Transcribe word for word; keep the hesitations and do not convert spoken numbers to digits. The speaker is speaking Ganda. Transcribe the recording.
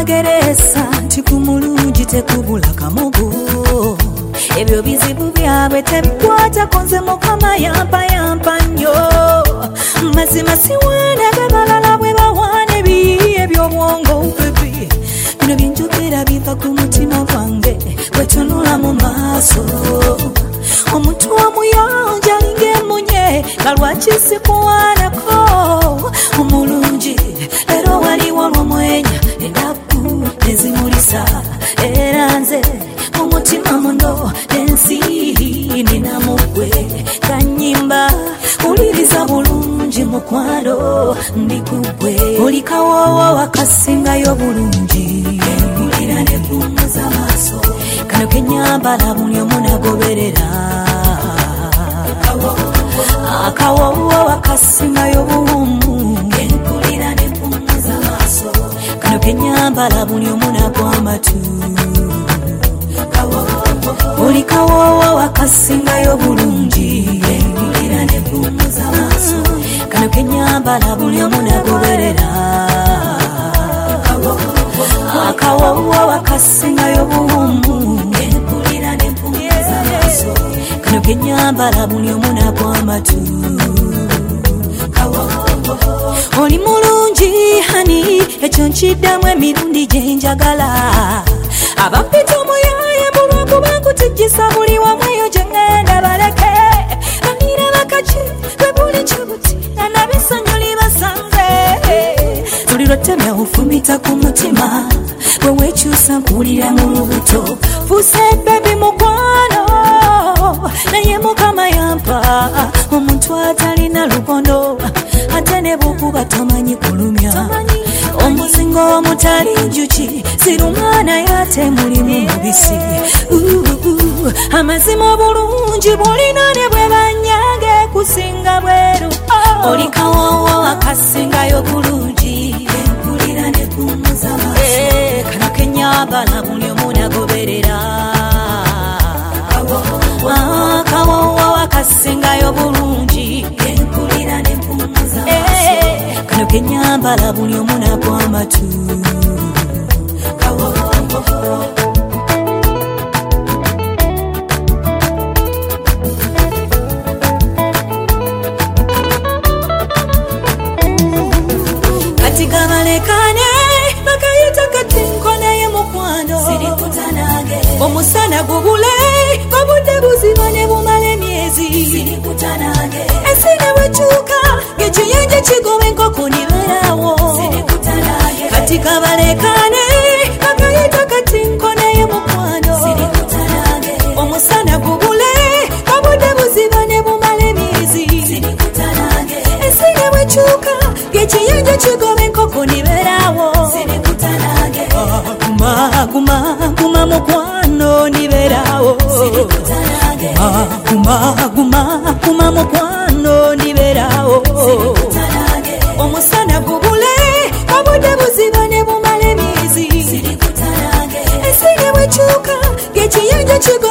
bategereza nti ku mulungi tekubula kamugo. Ebyo bizibu byabwe tebikwata konze Mukama yampa yampa nnyo. Mazima siwaana bebalala bwe bawaana ebiyiye by'obwongo bebi. Bino byenjogera biva ku mutima gwange bwetunula mu maaso. Omuntu omuyonja alinga emunye nga lwaki sikuwaanako. Omulungi leero waliwo lw'omwenya ennaku nezimulisa. Era nze mu mutima muno n'ensi ninamugwe kanyimba. Uliriza bulungi mukwano ndi kugwe. Oli kawoowo akasingayo bulungi. Mpulira ne mpumuza maaso. Kano kenyambala buli omu nagoberera. Akawoowo akasingayo buwummu. Mpulira ne mpumuza maaso. Kano kenyambala buli omu nagwa amatu. Oli kawoowo akasingayo bulungi. Mpulira ne mpumuza maaso. Kano kenyambala buli omu nagoberera. Akawoowo akasingayo buwummu. Mpulira ne mpumuza maaso. Kano kenyambala buli omu nagwa amatu. Oli mulungi hani ekyo nkiddamu emirundi gye njagala. Abampita omuyaaye bulwakuba nkutijjisa buli wamu eyo gye ngenda baleke. Banira bakaki bwe buli kibuti nabisonyo libasanze. Buli lwottemya ofumita ku mutima bwe weekyusa nkuwulira mu lubuto. Fuuse bebi mukwano naye Mukama yampa omuntu atalina lubondo. Ate ne bw'okuba tamanyi kulumya omuzingo omutali njuki ziruma naye ate mulimu mubisi. Amazima obulungi bulina ne bwe banyange kusinga bweru. Oli kawoowo akasingayo bulungi. Mpulira ne mpumuza maaso. Kano kenyambala buli omu nagoberera. Akawoowo akasingayo bulungi. Mpulira ne mpumuza maaso. Kano kenyambala buli omu nagwa amatu. Kati gabalekane bakayita kati nkonaye mukwano. Omusana gubule obudde buziba ne bumala emyezi. Ensi ne bwekyuka ng'ekiyinja kigoba enkoko nibeerawo. Kati gabalekane bakayita kati nkonaye mukwano. Omusana gubule obudde buziba ne bumala emyezi. Ensi ne bwekyuka ng'ekiyinja kigoba enkoko nibeerawo. Guma guma guma mukwano nibeerawo. Guma guma guma mukwano nibeerawo. Omusana gubule obudde buziba ne bumala emyezi. Ensi ne bwekyuka ng'ekiyinja kigoba